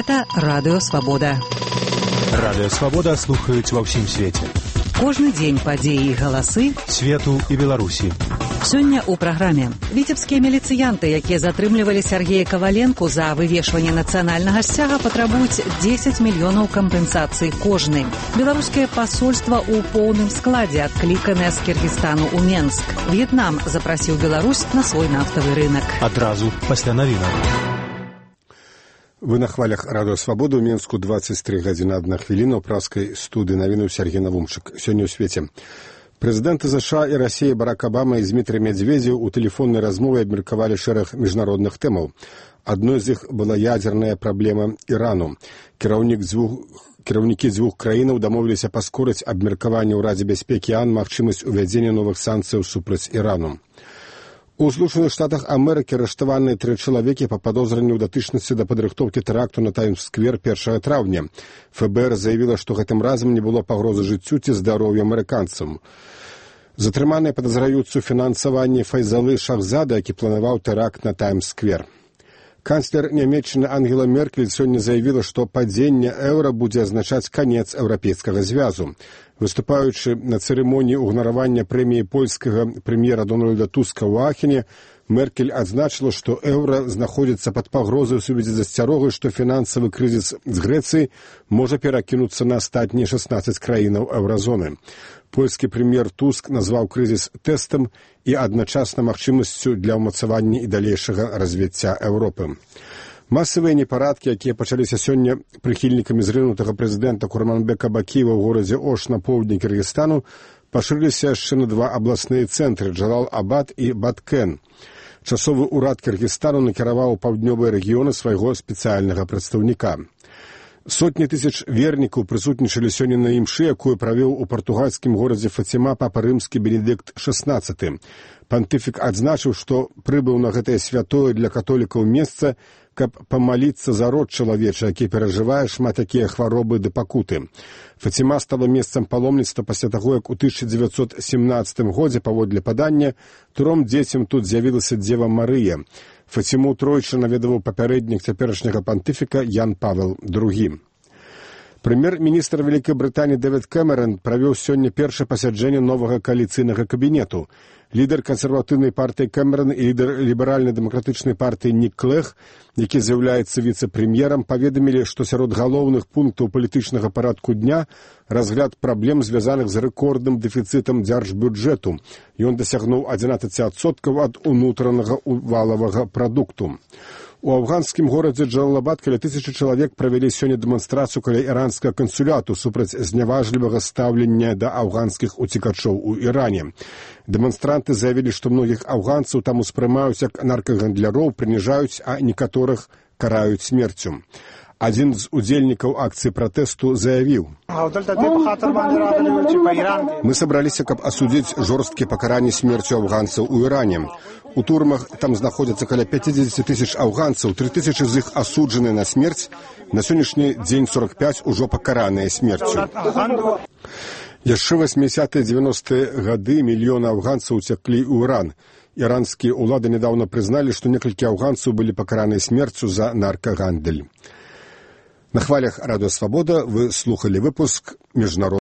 Гэта Радыё Свабода. Радыё Свабода слухаюць ва ўсім свеце. Кожны дзень падзеі і галасы свету і Беларусі. Сёння ў праграме віцебскія міліцыянты, якія затрымлівалі Сергея Каваленку за вывешванне нацыянальнага сцяга, патрабуюць 10 мільёнаў кампенсацый кожны. Беларускае пасольства ў поўным складзе адкліканае з Кіргізстану ў Менск. В'етнам запрасіў Беларусь на свой нафтавы рынок. Адразу пасля навінаў. Вы на хвалях Радыё Свабода. У Менску 23 гадзіны 1 хвіліна. У праскай студыі навінаў Сергей Навумчык. Сёння ў свеце. Прэзідэнты США і Расіі Барак Абама і Дмітрый Медведзеў у тэлефоннай размове абмеркавалі шэраг міжнародных тэмаў. Адной з іх была ядзерная праблема Ірану. Кіраўнікі дзвюх краінаў дамовіліся паскорыць абмеркаванне ў Радзе бяспекі АН магчымасць увядзення новых санкцыяў супраць Ірану. У Злучаных Штатах Амерыкі арыштаваныя 3 чалавекі па падозранні ў датычнасці да падрыхтоўкі тэракту на Таймс-сквер 1 траўня. ФБР заявіла, што гэтым разам не было пагрозы жыццю ці здароўю амерыканцам. Затрыманыя падазраюцца ў фінансаванні Файзалы Шахзада, які планаваў тэракт на Таймс-сквер. Канцлер Нямецчыны Ангела Меркель сёння заявіла, што падзенне еўра будзе азначаць канец еўрапейскага звязу. Выступаючы на цырымоніі ўгнаравання прэміі польскага прэм'ера Дональда Туска ў Ахене, Меркель адзначыла, што еўра знаходзіцца пад пагрозай у сувязі з асцярогай, што фінансавы крызіс з Грэцыі можа перакінуцца на астатнія 16 краінаў еўразоны. Польскі прэм'ер Туск назваў крызіс тэстам і адначасна магчымасцю для ўмацавання і далейшага развіцця Еўропы. Масавыя непарадкі, якія пачаліся сёння прыхільнікамі зрынутага прэзідэнта Курманбека Бакіева ў горадзе Ош на поўдні Кыргызстану, пашырыліся яшчэ на 2 абласныя цэнтры – Джалал-Абад і Баткен. Часовы ўрад Кыргызстану накіраваў у паўднёвыя рэгіёны свайго спецыяльнага прадстаўніка. Сотні тысяч вернікаў прысутнічалі сёння на імшы, якую правёў у партугальскім горадзе Фаціма папа рымскі Бенедыкт XVI. Пантыфік адзначыў, што прыбыў на гэтае святое для католікаў месца, каб памаліцца за род чалавечы, які перажывае шмат якія хваробы ды пакуты. Фаціма стала месцам паломніцтва пасля таго, як у 1917 годзе, паводле падання, 3 дзецям тут з'явілася Дзева Марыя. Фаціму тройчы наведаваў папярэднік цяперашняга пантыфіка Ян Павел II. Прэм'ер-міністр Вялікай Брытаніі Дэвід Кэмерон правёў сёння першае пасяджэнне новага кааліцыйнага кабінету. Лідар кансерватыўнай партыі Кэмерон і лідар ліберальна-дэмакратычнай партыі Нік Клэг, які з'яўляецца віцэ-прэм'ерам, паведамілі, што сярод галоўных пунктаў палітычнага парадку дня разгляд праблем, звязаных з рэкордным дэфіцытам дзяржбюджэту. Ён дасягнуў 11% ад унутранага валавага прадукту. У афганскім горадзе Джалал-Абад каля 1000 чалавек правялі сёння дэманстрацыю каля іранскага кансуляту супраць зняважлівага стаўлення да афганскіх уцекачоў у Іране. Дэманстранты заявілі, што многіх афганцаў там успрымаюць як наркагандляроў, прыніжаюць, а некаторых караюць смерцю. Адзін з удзельнікаў акцыі пратэсту заявіў: «Мы сабраліся, каб асудзіць жорсткія пакаранні смерцю афганцаў у Іране. У турмах там знаходзяцца каля 50 тысяч афганцаў, 3000 з іх асуджаныя на смерць, на сённяшні дзень 45 ужо пакараныя смерцю». Яшчэ 80-90-е гады мільёны афганцаў уцяклі ў Іран. Іранскія ўлады нядаўна прызналі, што некалькі афганцаў былі пакараныя смерцю за наркагандаль. На хвалях Радыё Свабода вы слухалі выпуск міжнародных